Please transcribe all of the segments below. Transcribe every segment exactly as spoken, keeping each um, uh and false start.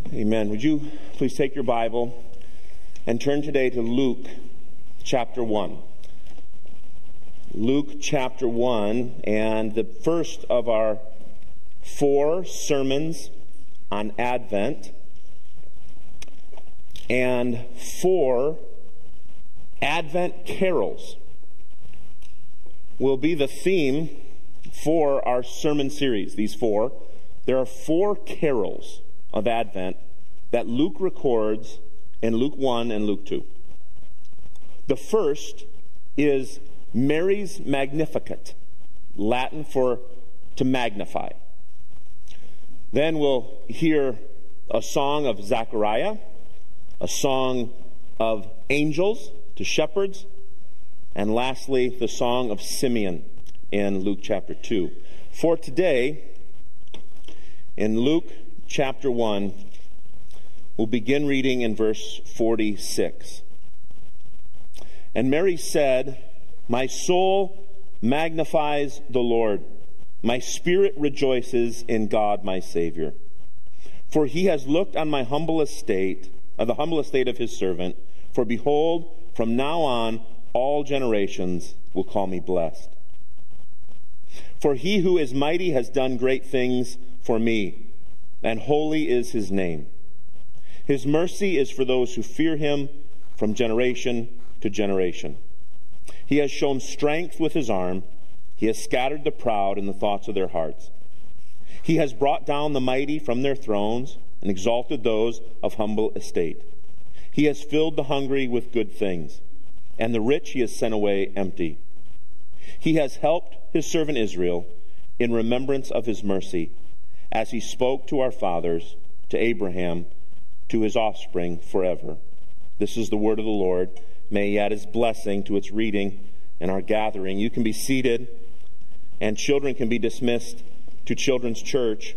Amen. Would you please take your Bible and turn today to Luke chapter one. Luke chapter one, and the first of our four sermons on Advent, and four Advent carols will be the theme for our sermon series. These four. There are four carols of Advent that Luke records in Luke one and Luke two. The first is Mary's Magnificat, Latin for to magnify. Then we'll hear a song of Zechariah, a song of angels to shepherds, and lastly, the song of Simeon in Luke chapter two. For today, in Luke chapter one, we'll begin reading in verse forty-six. And Mary said, "My soul magnifies the Lord. My spirit rejoices in God my Savior. For he has looked on my humble estate, on the humble estate of his servant. For behold, from now on all generations will call me blessed. For he who is mighty has done great things for me, and holy is his name. His mercy is for those who fear him from generation to generation. He has shown strength with his arm. He has scattered the proud in the thoughts of their hearts. He has brought down the mighty from their thrones and exalted those of humble estate. He has filled the hungry with good things, and the rich he has sent away empty. He has helped his servant Israel in remembrance of his mercy, as he spoke to our fathers, to Abraham, to his offspring forever." This is the word of the Lord. May he add his blessing to its reading and our gathering. You can be seated, and children can be dismissed to Children's Church.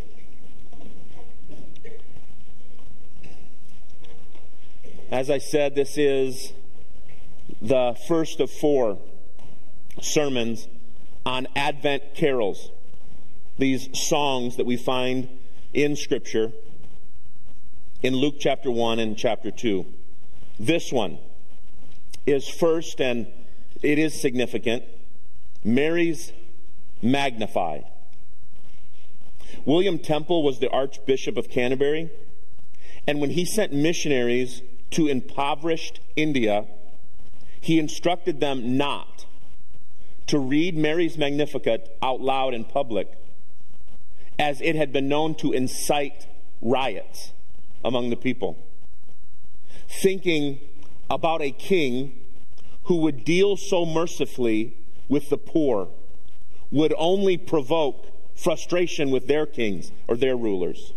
As I said, this is the first of four sermons on Advent carols, these songs that we find in Scripture in Luke chapter one and chapter two. This one is first, and it is significant, Mary's Magnify. William Temple was the Archbishop of Canterbury, and when he sent missionaries to impoverished India, he instructed them not to read Mary's Magnificat out loud in public, as it had been known to incite riots among the people. Thinking about a king who would deal so mercifully with the poor would only provoke frustration with their kings or their rulers.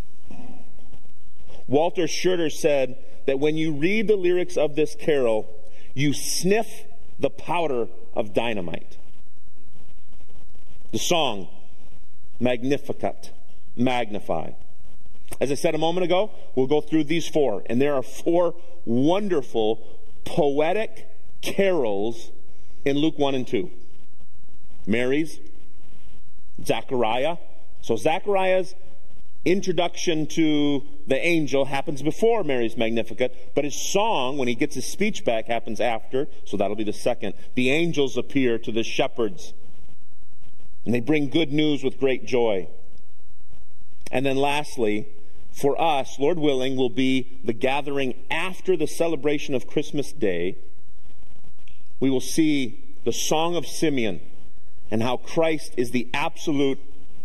Walter Schurter said that when you read the lyrics of this carol, you sniff the powder of dynamite. The song, Magnificat, magnify. As I said a moment ago, we'll go through these four, and there are four wonderful, poetic carols in Luke one and two. Mary's, Zechariah. So Zechariah's introduction to the angel happens before Mary's Magnificat, but his song, when he gets his speech back, happens after, so that'll be the second. The angels appear to the shepherds, and they bring good news with great joy. And then lastly, for us, Lord willing, will be the gathering after the celebration of Christmas Day. We will see the Song of Simeon and how Christ is the absolute,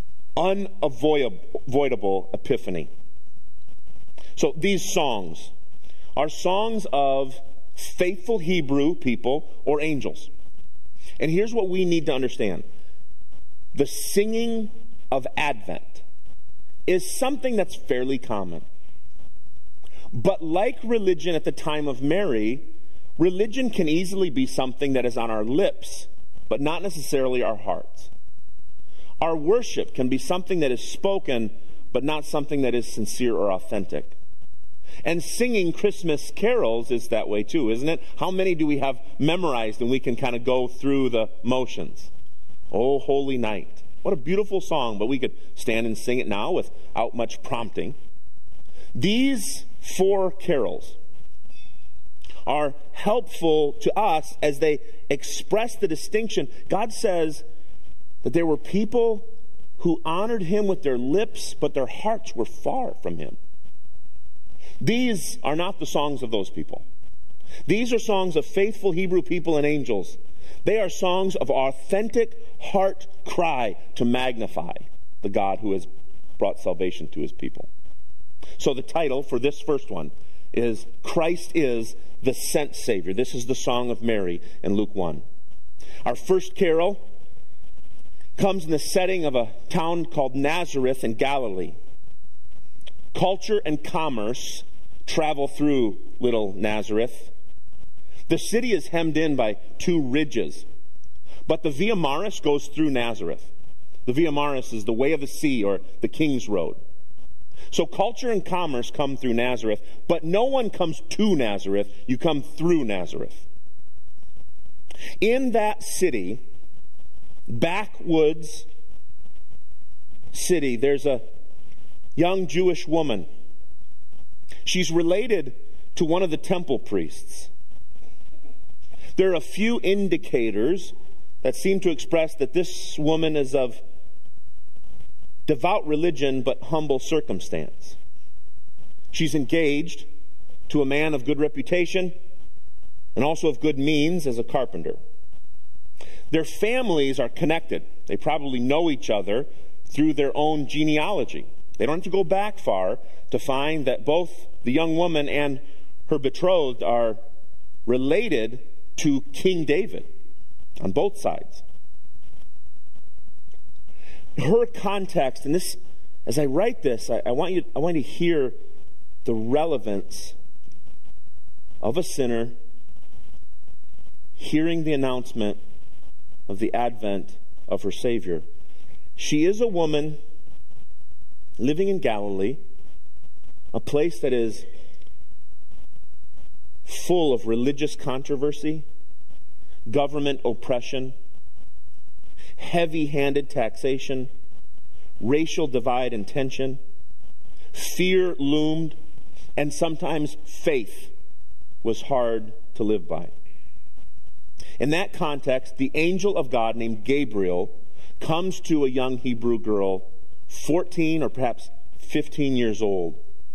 unavoidable epiphany. So these songs are songs of faithful Hebrew people or angels. And here's what we need to understand. The singing of Advent is something that's fairly common. But like religion at the time of Mary, religion can easily be something that is on our lips, but not necessarily our hearts. Our worship can be something that is spoken, but not something that is sincere or authentic. And singing Christmas carols is that way too, isn't it? How many do we have memorized and we can kind of go through the motions? Oh, Holy Night. What a beautiful song, but we could stand and sing it now without much prompting. These four carols are helpful to us as they express the distinction. God says that there were people who honored him with their lips, but their hearts were far from him. These are not the songs of those people. These are songs of faithful Hebrew people and angels. They are songs of authentic heart cry to magnify the God who has brought salvation to his people. So the title for this first one is Christ is the Sent Savior. This is the Song of Mary in Luke one. Our first carol comes in the setting of a town called Nazareth in Galilee. Culture and commerce travel through little Nazareth. The city is hemmed in by two ridges, but the Via Maris goes through Nazareth. The Via Maris is the way of the sea, or the King's Road. So culture and commerce come through Nazareth, but no one comes to Nazareth. You come through Nazareth. In that city, backwoods city, there's a young Jewish woman. She's related to one of the temple priests. There are a few indicators that seem to express that this woman is of devout religion but humble circumstance. She's engaged to a man of good reputation and also of good means as a carpenter. Their families are connected. They probably know each other through their own genealogy. They don't have to go back far to find that both the young woman and her betrothed are related to King David on both sides. Her context, and this, as I write this, I, I want you, I want you to hear the relevance of a sinner hearing the announcement of the advent of her Savior. She is a woman living in Galilee, a place that is full of religious controversy, government oppression, heavy-handed taxation, racial divide and tension, fear loomed, and sometimes faith was hard to live by. In that context, the angel of God named Gabriel comes to a young Hebrew girl, fourteen or perhaps fifteen years old.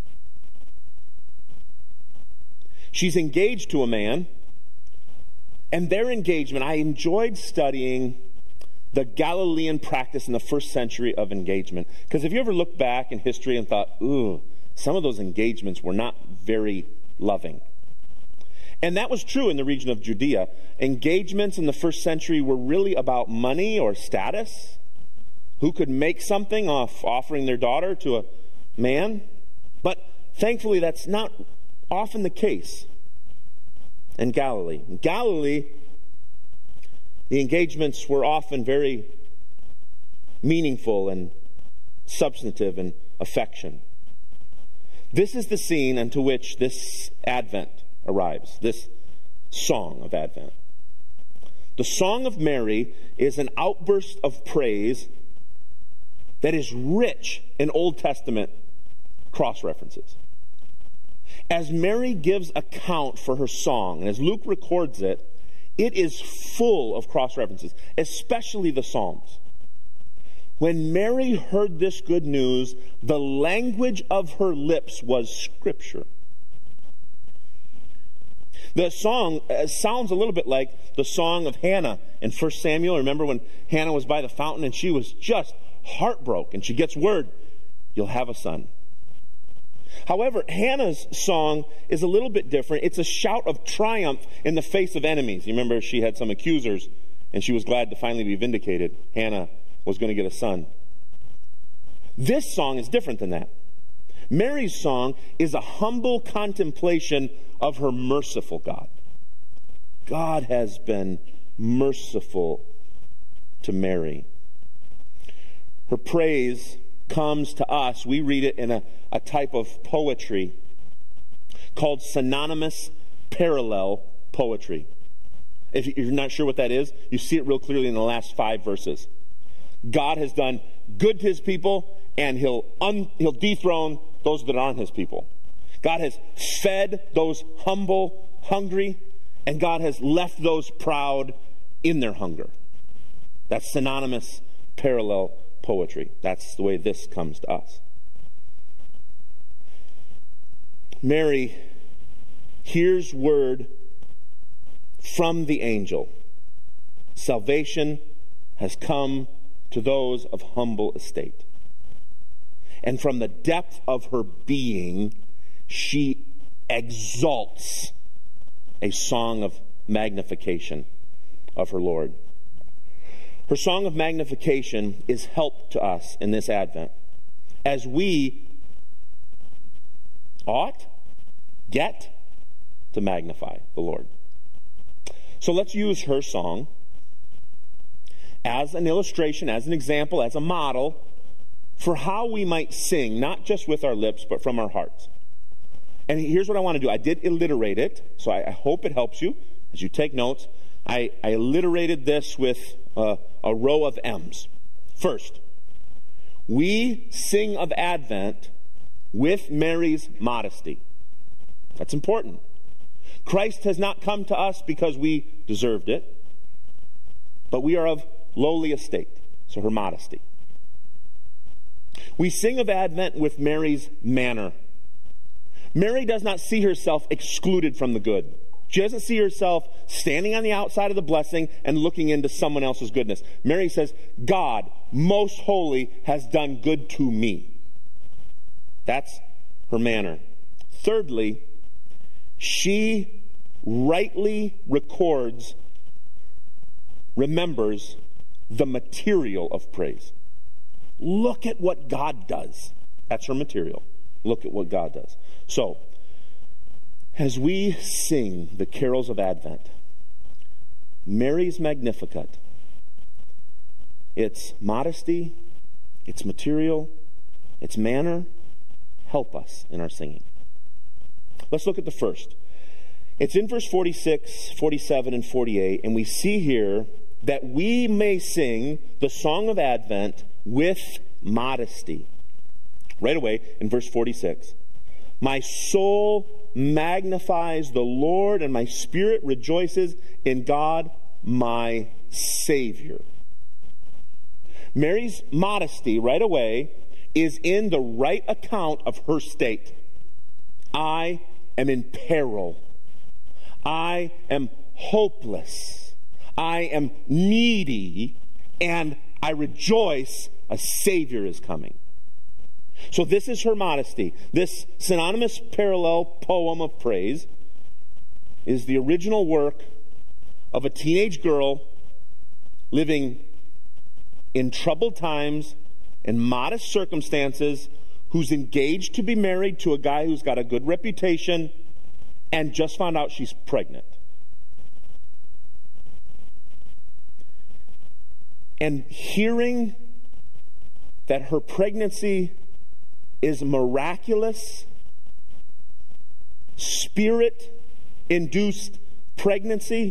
She's engaged to a man, and their engagement, I enjoyed studying the Galilean practice in the first century of engagement. Because if you ever look back in history and thought, ooh, some of those engagements were not very loving. And that was true in the region of Judea. Engagements in the first century were really about money or status. Who could make something off offering their daughter to a man? But thankfully, that's not often the case in Galilee. In Galilee, the engagements were often very meaningful and substantive in affection. This is the scene unto which this Advent arrives, this song of Advent. The Song of Mary is an outburst of praise that is rich in Old Testament cross-references. As Mary gives account for her song, and as Luke records it, it is full of cross-references, especially the Psalms. When Mary heard this good news, the language of her lips was Scripture. The song uh, sounds a little bit like the song of Hannah in First Samuel. Remember when Hannah was by the fountain and she was just heartbroken. She gets word, you'll have a son. However, Hannah's song is a little bit different. It's a shout of triumph in the face of enemies. You remember she had some accusers and she was glad to finally be vindicated. Hannah was going to get a son. This song is different than that. Mary's song is a humble contemplation of her merciful God. God has been merciful to Mary. Her praise comes to us. We read it in a, a type of poetry called synonymous parallel poetry. If you're not sure what that is, you see it real clearly in the last five verses. God has done good to his people, and he'll un, he'll dethrone those that aren't his people. God has fed those humble, hungry, and God has left those proud in their hunger. That's synonymous, parallel poetry. That's the way this comes to us. Mary hears word from the angel. Salvation has come to those of humble estate. And from the depth of her being, she exalts a song of magnification of her Lord. Her song of magnification is help to us in this Advent, as we ought, get to magnify the Lord. So let's use her song as an illustration, as an example, as a model for how we might sing, not just with our lips, but from our hearts. And here's what I want to do. I did alliterate it, so I, I hope it helps you as you take notes. I, I alliterated this with uh, a row of M's. First, we sing of Advent with Mary's modesty. That's important. Christ has not come to us because we deserved it, but we are of lowly estate, so her modesty. We sing of Advent with Mary's manner. Mary does not see herself excluded from the good. She doesn't see herself standing on the outside of the blessing and looking into someone else's goodness. Mary says, God, most holy, has done good to me. That's her manner. Thirdly, she rightly records, remembers the material of praise. Look at what God does. That's her material. Look at what God does. So, as we sing the carols of Advent, Mary's Magnificat, its modesty, its material, its manner, help us in our singing. Let's look at the first. It's in verse forty-six, forty-seven, and forty-eight, and we see here that we may sing the song of Advent with modesty. Right away in verse forty-six. My soul magnifies the Lord, and my spirit rejoices in God, my Savior. Mary's modesty right away is in the right account of her state. I am in peril. I am hopeless. I am needy, and I rejoice a Savior is coming. So this is her modesty. This synonymous parallel poem of praise is the original work of a teenage girl living in troubled times, in modest circumstances, who's engaged to be married to a guy who's got a good reputation and just found out she's pregnant. And hearing that her pregnancy is miraculous, spirit-induced pregnancy,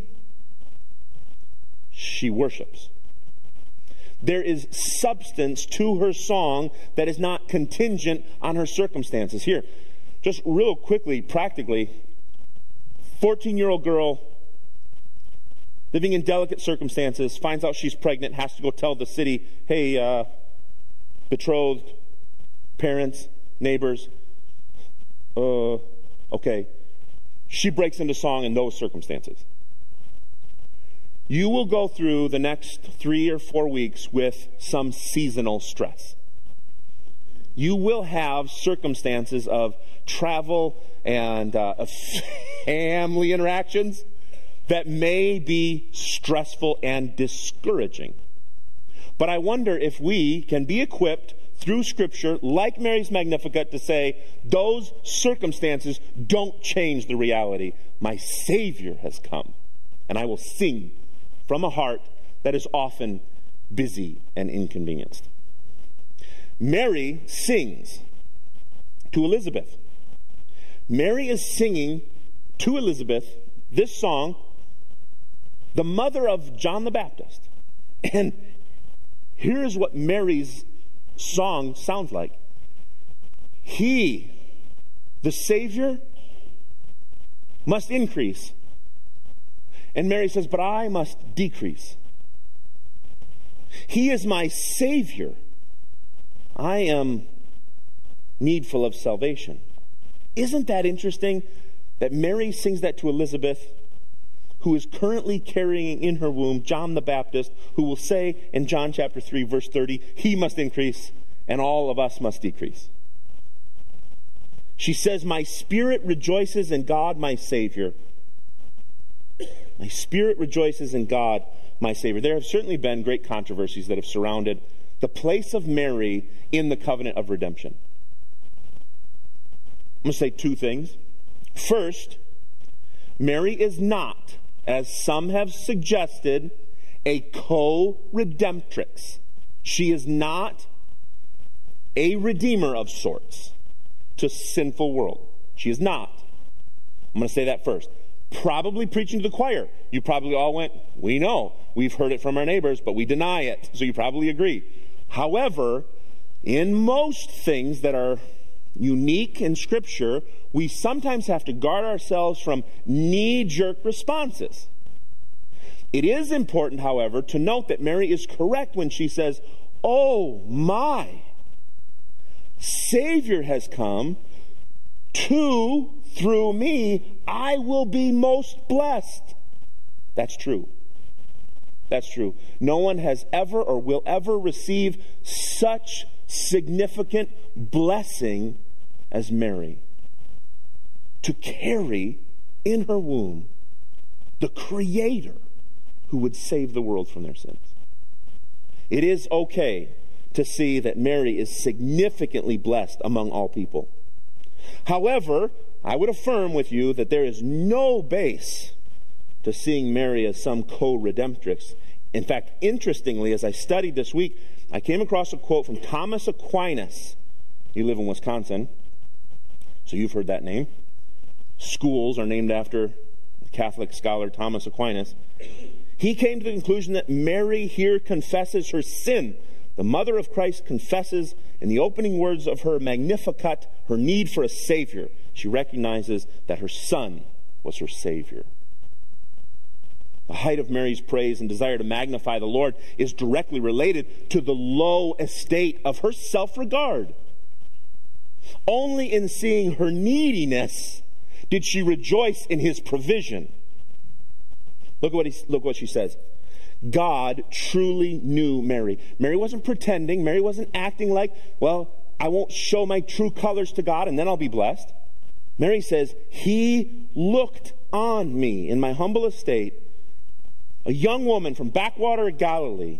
she worships. There is substance to her song that is not contingent on her circumstances. Here, just real quickly, practically, fourteen-year-old girl living in delicate circumstances, finds out she's pregnant, has to go tell the city, hey, uh, betrothed, parents, neighbors, uh, okay. She breaks into song in those circumstances. You will go through the next three or four weeks with some seasonal stress. You will have circumstances of travel and uh, of family interactions that may be stressful and discouraging. But I wonder if we can be equipped through Scripture, like Mary's Magnificat, to say, those circumstances don't change the reality. My Savior has come, and I will sing from a heart that is often busy and inconvenienced. Mary sings to Elizabeth. Mary is singing to Elizabeth this song, the mother of John the Baptist. And here's what Mary's song sounds like. He, the Savior, must increase. And Mary says, but I must decrease. He is my Savior. I am needful of salvation. Isn't that interesting that Mary sings that to Elizabeth, who is currently carrying in her womb John the Baptist, who will say in John chapter three, verse thirty, he must increase and all of us must decrease. She says, my spirit rejoices in God, my Savior. My spirit rejoices in God, my Savior. There have certainly been great controversies that have surrounded the place of Mary in the covenant of redemption. I'm going to say two things. First, Mary is not, as some have suggested, a co-redemptrix. She is not a redeemer of sorts to sinful world. She is not. I'm going to say that first. Probably preaching to the choir. You probably all went, we know. We've heard it from our neighbors, but we deny it. So you probably agree. However, in most things that are unique in Scripture, we sometimes have to guard ourselves from knee-jerk responses. It is important, however, to note that Mary is correct when she says, oh my, Savior has come, to, through me, I will be most blessed. That's true. That's true. No one has ever or will ever receive such significant blessing as Mary. To carry in her womb the Creator who would save the world from their sins. It is okay to see that Mary is significantly blessed among all people. However, I would affirm with you that there is no base to seeing Mary as some co-redemptrix. In fact, interestingly, as I studied this week, I came across a quote from Thomas Aquinas. You live in Wisconsin, so you've heard that name. Schools are named after Catholic scholar Thomas Aquinas. He came to the conclusion that Mary here confesses her sin. The mother of Christ confesses in the opening words of her Magnificat her need for a Savior. She recognizes that her Son was her Savior. The height of Mary's praise and desire to magnify the Lord is directly related to the low estate of her self-regard. Only in seeing her neediness did she rejoice in his provision. Look what, he, look what she says. God truly knew Mary. Mary wasn't pretending. Mary wasn't acting like, well, I won't show my true colors to God and then I'll be blessed. Mary says, he looked on me in my humble estate, a young woman from backwater of Galilee,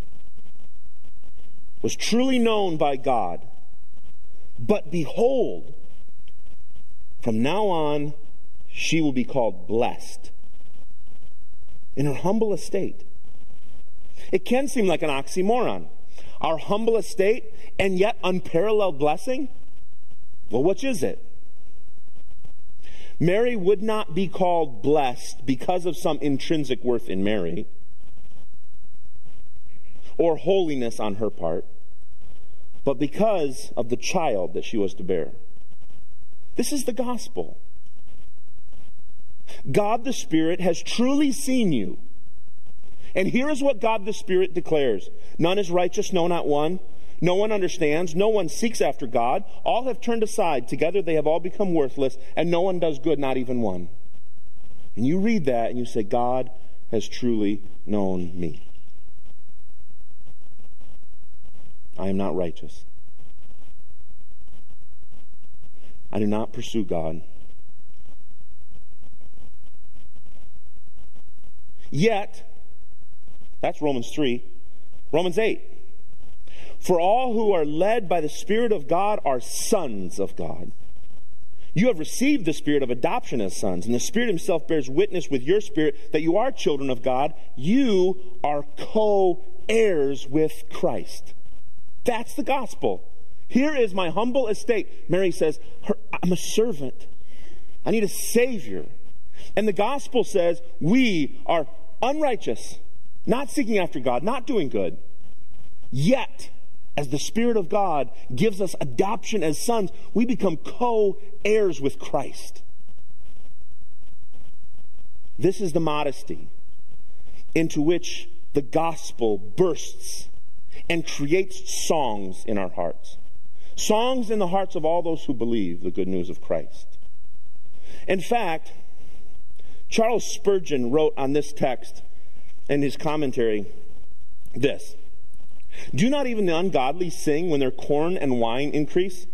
was truly known by God. But behold, from now on, she will be called blessed in her humble estate. It can seem like an oxymoron. Our humble estate and yet unparalleled blessing? Well, which is it? Mary would not be called blessed because of some intrinsic worth in Mary or holiness on her part, but because of the child that she was to bear. This is the gospel. God the Spirit has truly seen you. And here is what God the Spirit declares. None is righteous, no, not one. No one understands. No one seeks after God. All have turned aside. Together they have all become worthless. And no one does good, not even one. And you read that and you say, God has truly known me. I am not righteous. I do not pursue God. Yet, that's Romans three. Romans eight. For all who are led by the Spirit of God are sons of God. You have received the Spirit of adoption as sons, and the Spirit himself bears witness with your spirit that you are children of God. You are co-heirs with Christ. That's the gospel. Here is my humble estate. Mary says, I'm a servant. I need a Savior. And the gospel says we are unrighteous, not seeking after God, not doing good. Yet, as the Spirit of God gives us adoption as sons, we become co-heirs with Christ. This is the modesty into which the gospel bursts and creates songs in our hearts. Songs in the hearts of all those who believe the good news of Christ. In fact, Charles Spurgeon wrote on this text in his commentary this: "Do not even the ungodly sing when their corn and wine increase?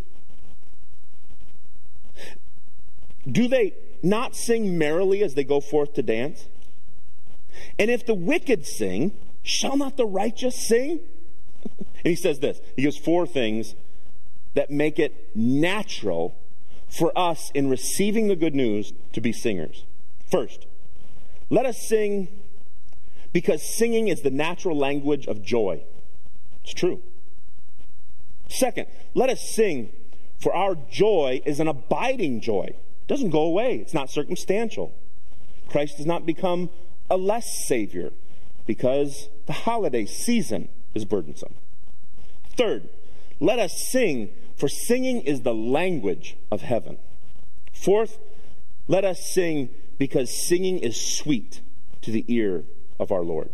Do they not sing merrily as they go forth to dance? And if the wicked sing, shall not the righteous sing?" And he says this. He gives four things that make it natural for us in receiving the good news to be singers. First, let us sing because singing is the natural language of joy. It's true. Second, let us sing for our joy is an abiding joy. It doesn't go away. It's not circumstantial. Christ does not become a less Savior because the holiday season is burdensome. Third, let us sing, for singing is the language of heaven. Fourth, let us sing because singing is sweet to the ear of our Lord.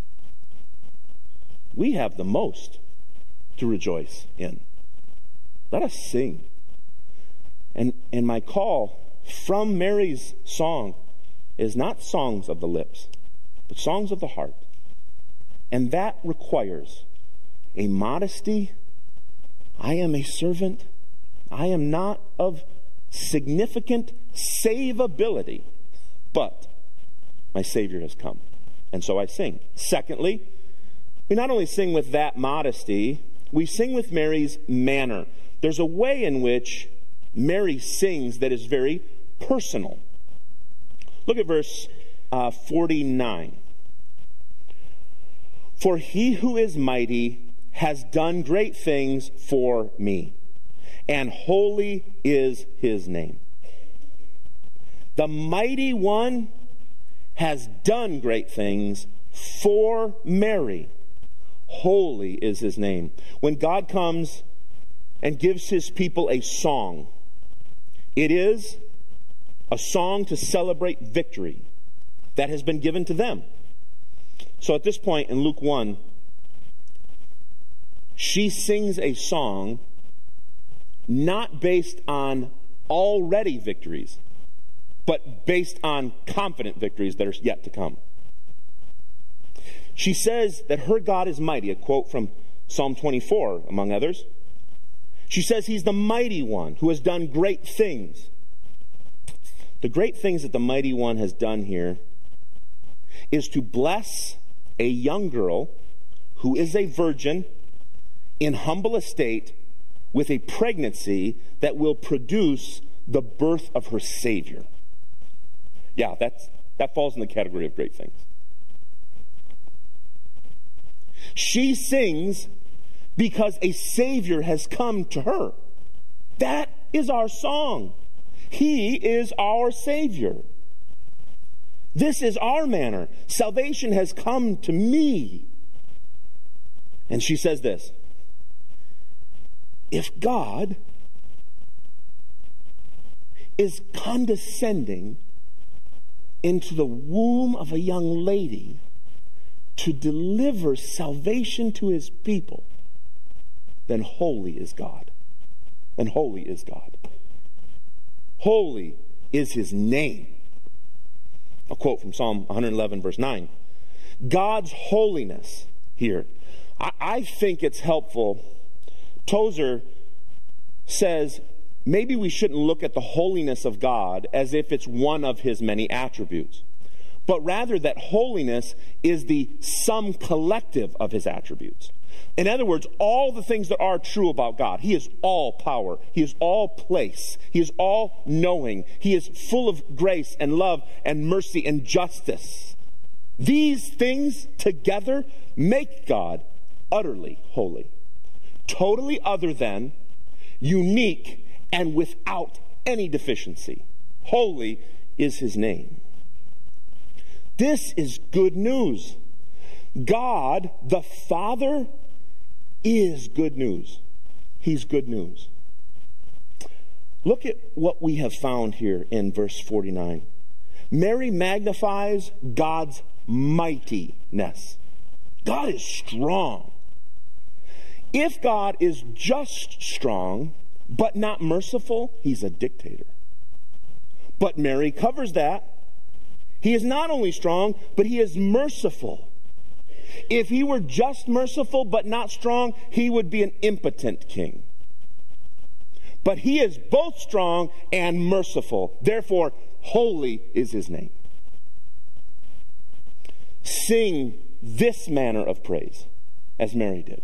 We have the most to rejoice in. Let us sing. And, and my call from Mary's song is not songs of the lips, but songs of the heart. And that requires a modesty. I am a servant. I am not of significant savability, but my Savior has come. And so I sing. Secondly, we not only sing with that modesty, we sing with Mary's manner. There's a way in which Mary sings that is very personal. Look at verse uh, forty-nine. "For he who is mighty has done great things for me, and holy is his name." The mighty one has done great things for Mary. Holy is his name. When God comes and gives his people a song, it is a song to celebrate victory that has been given to them. So at this point in Luke one, she sings a song not based on already victories, but based on confident victories that are yet to come. She says that her God is mighty, a quote from Psalm twenty-four, among others. She says he's the mighty one who has done great things. The great things that the mighty one has done here is to bless a young girl who is a virgin in humble estate with a pregnancy that will produce the birth of her Savior. Yeah, that's, that falls in the category of great things. She sings because a Savior has come to her. That is our song. He is our Savior. This is our manner. Salvation has come to me. And she says this: if God is condescending into the womb of a young lady to deliver salvation to his people, then holy is God. Then holy is God. Holy is his name. A quote from Psalm one eleven, verse nine. God's holiness here. I, I think it's helpful. Tozer says maybe we shouldn't look at the holiness of God as if it's one of his many attributes, but rather that holiness is the sum collective of his attributes. In other words, all the things that are true about God. He is all power. He is all place. He is all knowing. He is full of grace and love and mercy and justice. These things together make God utterly holy. Totally other than, unique, and without any deficiency. Holy is his name. This is good news. God, the Father, is good news. He's good news. Look at what we have found here in verse forty-nine. Mary magnifies God's mightiness. God is strong. If God is just strong, but not merciful, he's a dictator. But Mary covers that. He is not only strong, but he is merciful. If he were just merciful but not strong, he would be an impotent king. But he is both strong and merciful. Therefore, holy is his name. Sing this manner of praise, as Mary did.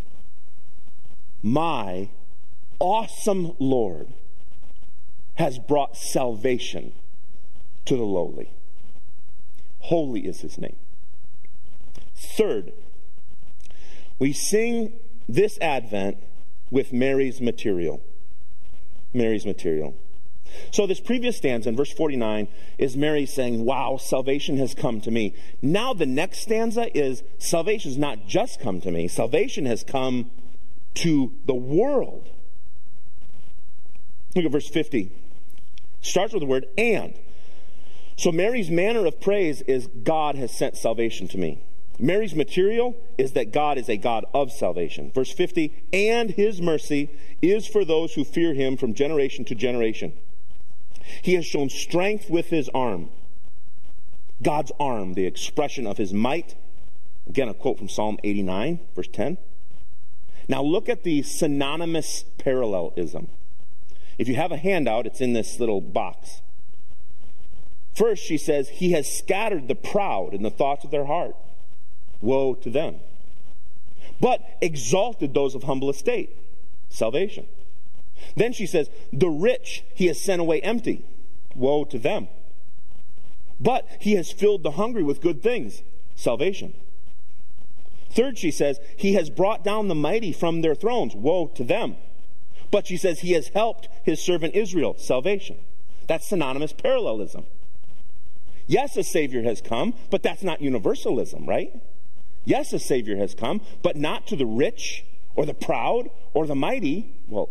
My awesome Lord has brought salvation to the lowly. Holy is his name. Third, we sing this Advent with Mary's material. Mary's material. So this previous stanza in verse forty-nine is Mary saying, wow, salvation has come to me. Now the next stanza is, salvation has not just come to me. Salvation has come to the world. Look at verse fifty. Starts with the word and. So Mary's manner of praise is, God has sent salvation to me. Mary's material is that God is a God of salvation. Verse fifty, and his mercy is for those who fear him from generation to generation. He has shown strength with his arm. God's arm, the expression of his might. Again, a quote from Psalm eighty-nine, verse ten. Now look at the synonymous parallelism. If you have a handout, it's in this little box. First, she says, he has scattered the proud in the thoughts of their heart. Woe to them. But exalted those of humble estate. Salvation. Then she says, the rich he has sent away empty. Woe to them. But he has filled the hungry with good things. Salvation. Third, she says, he has brought down the mighty from their thrones. Woe to them. But she says, he has helped his servant Israel. Salvation. That's synonymous parallelism. Yes, a Savior has come, but that's not universalism, right? Yes, a Savior has come, but not to the rich or the proud or the mighty. Well,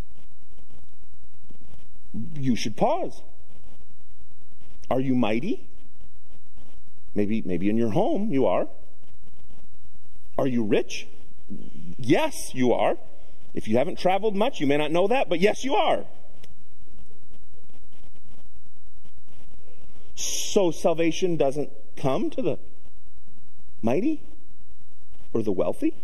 you should pause. Are you mighty? Maybe, maybe in your home you are. Are you rich? Yes, you are. If you haven't traveled much, you may not know that, but yes, you are. So salvation doesn't come to the mighty or the wealthy?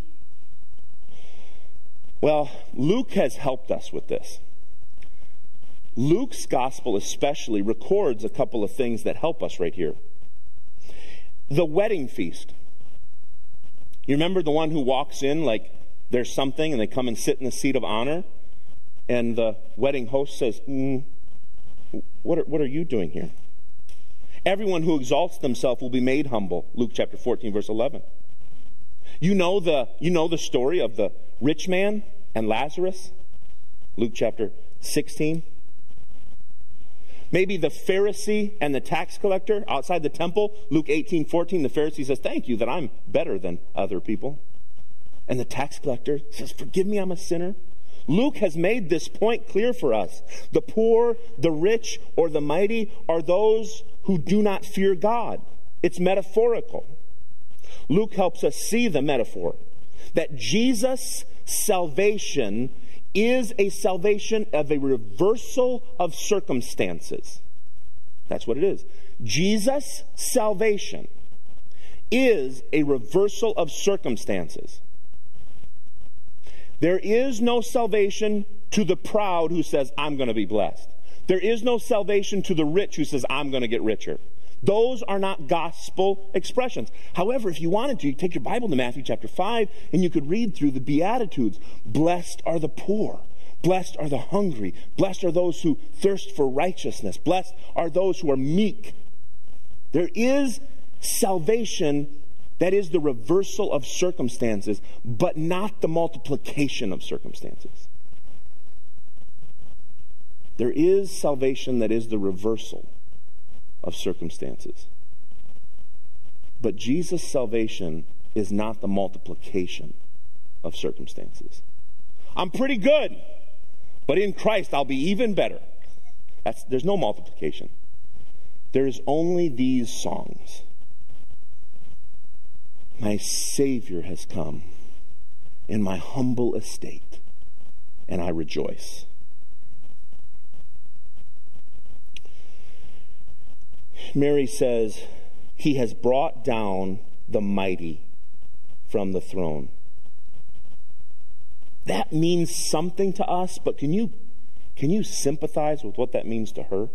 Well, Luke has helped us with this. Luke's gospel especially records a couple of things that help us right here. The wedding feast. You remember the one who walks in like there's something and they come and sit in the seat of honor? And the wedding host says, mm, what are, what are you doing here? Everyone who exalts themselves will be made humble. Luke chapter fourteen, verse eleven. You know the, you know the story of the rich man and Lazarus? Luke chapter sixteen. Maybe the Pharisee and the tax collector outside the temple. Luke eighteen, fourteen. The Pharisee says, thank you that I'm better than other people. And the tax collector says, forgive me, I'm a sinner. Luke has made this point clear for us. The poor, the rich, or the mighty are those who do not fear God. It's metaphorical. Luke helps us see the metaphor. That Jesus' salvation is a salvation of a reversal of circumstances. That's what it is. Jesus' salvation is a reversal of circumstances. There is no salvation to the proud who says, I'm going to be blessed. There is no salvation to the rich who says, I'm going to get richer. Those are not gospel expressions. However, if you wanted to, you take your Bible to Matthew chapter five, and you could read through the Beatitudes. Blessed are the poor. Blessed are the hungry. Blessed are those who thirst for righteousness. Blessed are those who are meek. There is salvation that is the reversal of circumstances, but not the multiplication of circumstances. There is salvation that is the reversal of circumstances. But Jesus' salvation is not the multiplication of circumstances. I'm pretty good, but in Christ I'll be even better. That's, there's no multiplication. There's only these songs. My Savior has come in my humble estate, and I rejoice. Mary says, He has brought down the mighty from the throne. That means something to us, but can you, can you sympathize with what that means to her?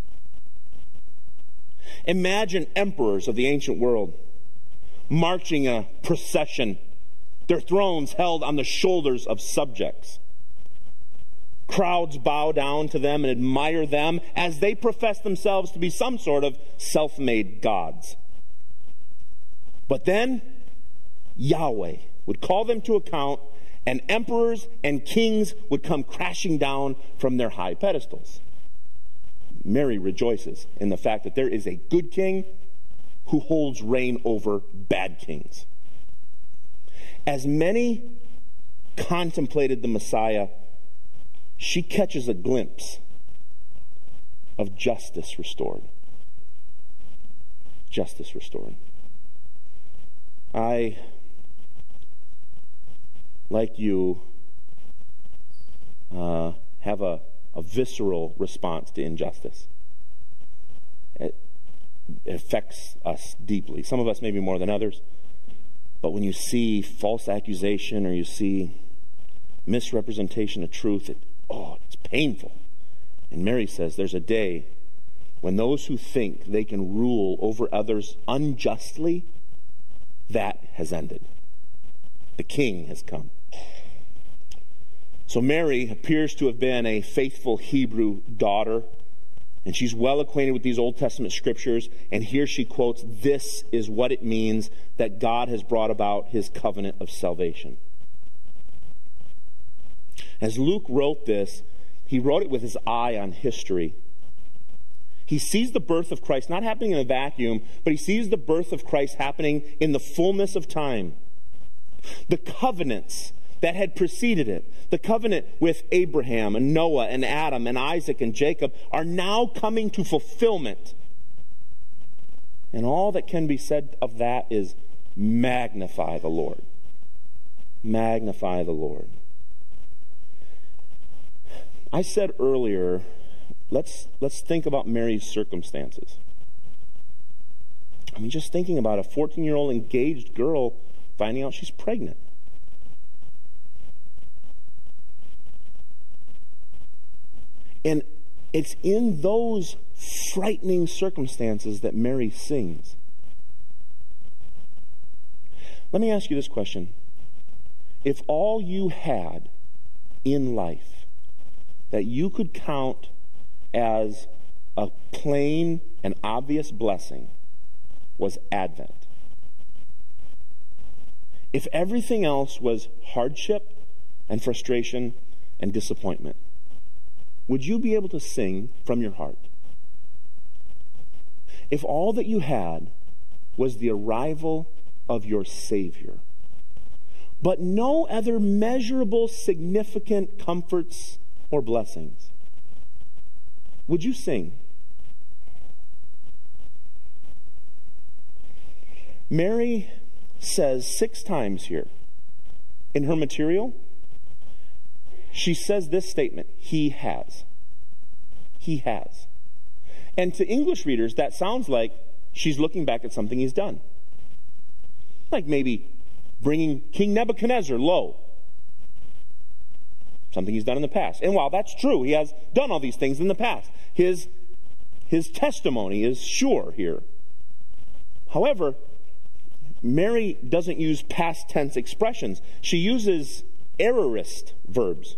Imagine emperors of the ancient world marching a procession, their thrones held on the shoulders of subjects. Crowds bow down to them and admire them as they profess themselves to be some sort of self-made gods. But then Yahweh would call them to account, and emperors and kings would come crashing down from their high pedestals. Mary rejoices in the fact that there is a good king who holds reign over bad kings. As many contemplated the Messiah, she catches a glimpse of justice restored. Justice restored. I, like you, uh, have a, a visceral response to injustice. It, it affects us deeply. Some of us maybe more than others. But when you see false accusation or you see misrepresentation of truth, it, oh, it's painful. And Mary says there's a day when those who think they can rule over others unjustly, that has ended. The King has come. So Mary appears to have been a faithful Hebrew daughter, and she's well acquainted with these Old Testament scriptures, and here she quotes, this is what it means that God has brought about his covenant of salvation. As Luke wrote this, he wrote it with his eye on history. He sees the birth of Christ not happening in a vacuum, but he sees the birth of Christ happening in the fullness of time. The covenants that had preceded it, the covenant with Abraham and Noah and Adam and Isaac and Jacob, are now coming to fulfillment. And all that can be said of that is magnify the Lord. Magnify the Lord. I said earlier, let's let's think about Mary's circumstances. I mean, just thinking about a fourteen-year-old engaged girl finding out she's pregnant. And it's in those frightening circumstances that Mary sings. Let me ask you this question. If all you had in life that you could count as a plain and obvious blessing was Advent, if everything else was hardship and frustration and disappointment, would you be able to sing from your heart? If all that you had was the arrival of your Savior, but no other measurable, significant comforts or blessings, would you sing? Mary says six times here in her material, she says this statement, he has. He has. And to English readers, that sounds like she's looking back at something he's done. Like maybe bringing King Nebuchadnezzar low. Something he's done in the past. And while that's true, he has done all these things in the past. His, his testimony is sure here. However, Mary doesn't use past tense expressions. She uses aorist verbs.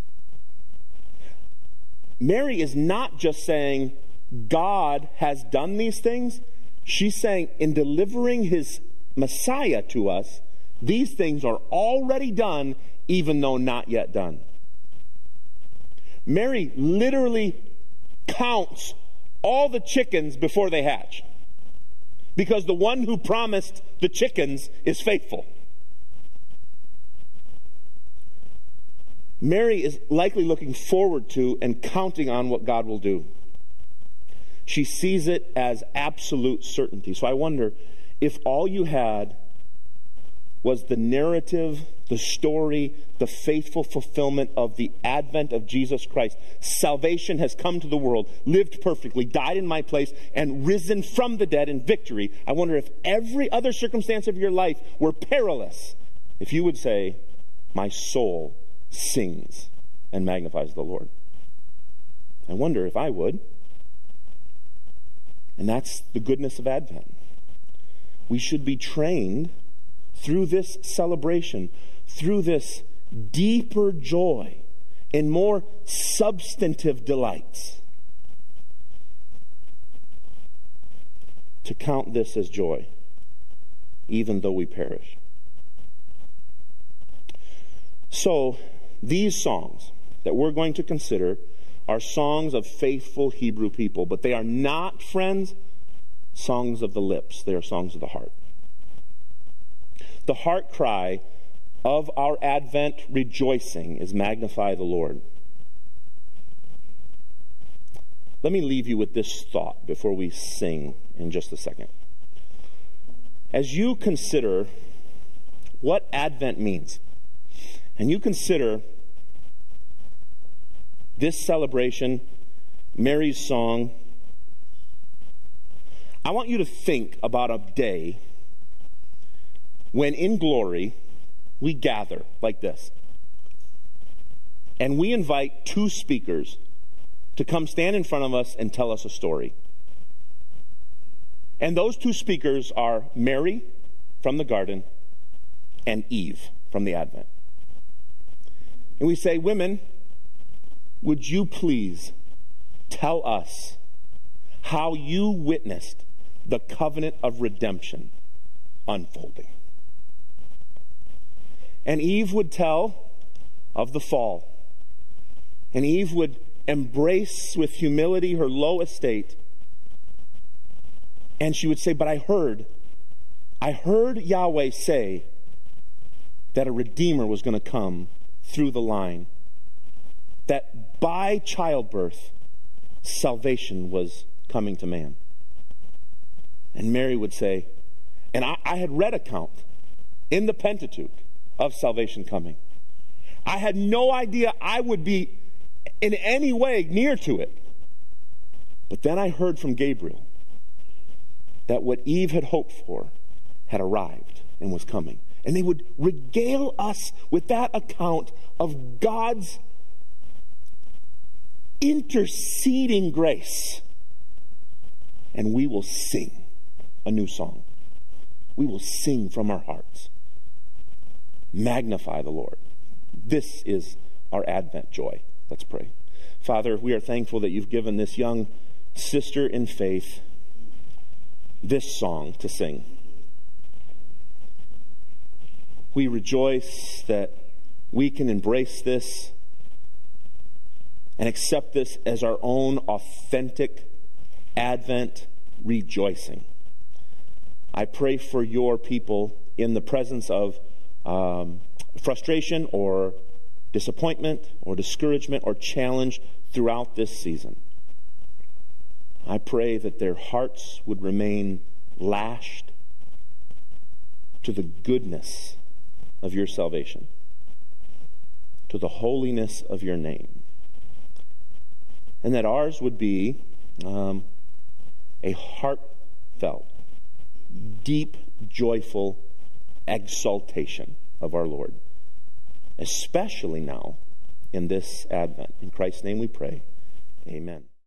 Mary is not just saying God has done these things. She's saying in delivering his Messiah to us, these things are already done, even though not yet done. Mary literally counts all the chickens before they hatch, because the one who promised the chickens is faithful. Mary is likely looking forward to and counting on what God will do. She sees it as absolute certainty. So I wonder if all you had was the narrative, the story, the faithful fulfillment of the advent of Jesus Christ. Salvation has come to the world, lived perfectly, died in my place, and risen from the dead in victory. I wonder if every other circumstance of your life were perilous, if you would say, my soul sings and magnifies the Lord. I wonder if I would. And that's the goodness of Advent. We should be trained through this celebration, through this deeper joy and more substantive delights, to count this as joy, even though we perish. So, these songs that we're going to consider are songs of faithful Hebrew people, but they are not, friends, songs of the lips. They are songs of the heart. The heart cry of our Advent rejoicing is magnify the Lord. Let me leave you with this thought before we sing in just a second. As you consider what Advent means, and you consider this celebration, Mary's song, I want you to think about a day when in glory we gather like this. And we invite two speakers to come stand in front of us and tell us a story. And those two speakers are Mary from the garden and Eve from the Advent. And we say, women, would you please tell us how you witnessed the covenant of redemption unfolding? And Eve would tell of the fall. And Eve would embrace with humility her low estate. And she would say, but I heard, I heard Yahweh say that a Redeemer was going to come through the line. That by childbirth, salvation was coming to man. And Mary would say, and I, I had read account in the Pentateuch of salvation coming. I had no idea I would be in any way near to it. But then I heard from Gabriel that what Eve had hoped for had arrived and was coming. And they would regale us with that account of God's interceding grace. And we will sing a new song. We will sing from our hearts. Magnify the Lord. This is our Advent joy. Let's pray. Father, we are thankful that you've given this young sister in faith this song to sing. We rejoice that we can embrace this and accept this as our own authentic Advent rejoicing. I pray for your people in the presence of um, frustration or disappointment or discouragement or challenge throughout this season. I pray that their hearts would remain lashed to the goodness of your salvation, to the holiness of your name, and that ours would be um, a heartfelt, deep, joyful exaltation of our Lord, especially now in this Advent. In Christ's name we pray. Amen.